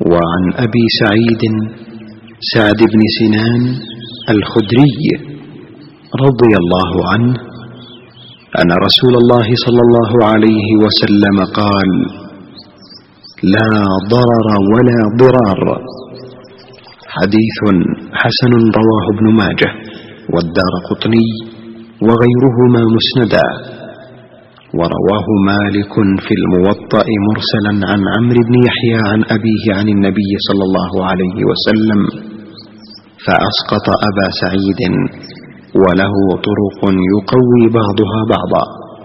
وعن أبي سعيد سعد بن سنان الخدري رضي الله عنه أن رسول الله صلى الله عليه وسلم قال: لا ضرر ولا ضرار. حديث حسن رواه ابن ماجه والدارقطني وغيرهما مسندا، ورواه مالك في الموطأ مرسلا عن عمرو بن يحيى عن أبيه عن النبي صلى الله عليه وسلم، فأسقط أبا سعيد، وله طرق يقوي بعضها بعضا.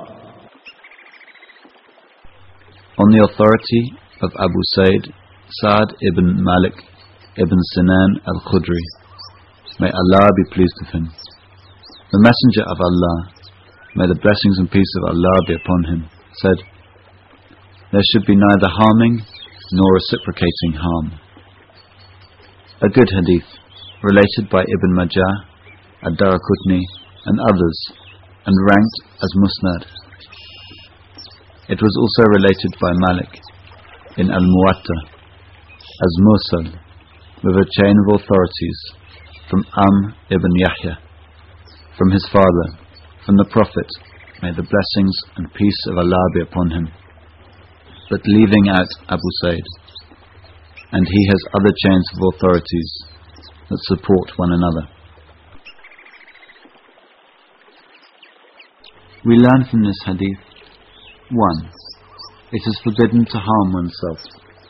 On the authority of Abu Sa'd ibn Malik ibn Sinan al-Khudri, may Allah be pleased with him, the Messenger of Allah, may the blessings and peace of Allah be upon him, said: there should be neither harming nor reciprocating harm. A good hadith, related by Ibn Majah, Ad-Daraqutni and others, and ranked as Musnad. It was also related by Malik in Al-Muwatta as Mursal, with a chain of authorities from ibn Yahya, from his father, from the Prophet, may the blessings and peace of Allah be upon him, but leaving out Abu Sa'id, and he has other chains of authorities that support one another. We learn from this hadith: 1. It is forbidden to harm oneself.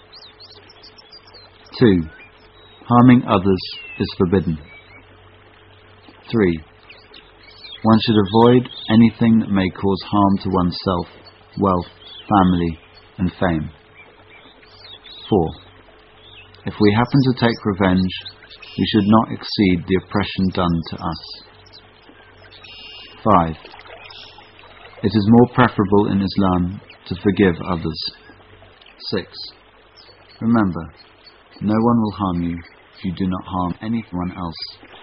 2. Harming others is forbidden. 3. One should avoid anything that may cause harm to oneself, wealth, family, and fame. 4. If we happen to take revenge, we should not exceed the oppression done to us. 5. It is more preferable in Islam to forgive others. 6. Remember, no one will harm you if you do not harm anyone else.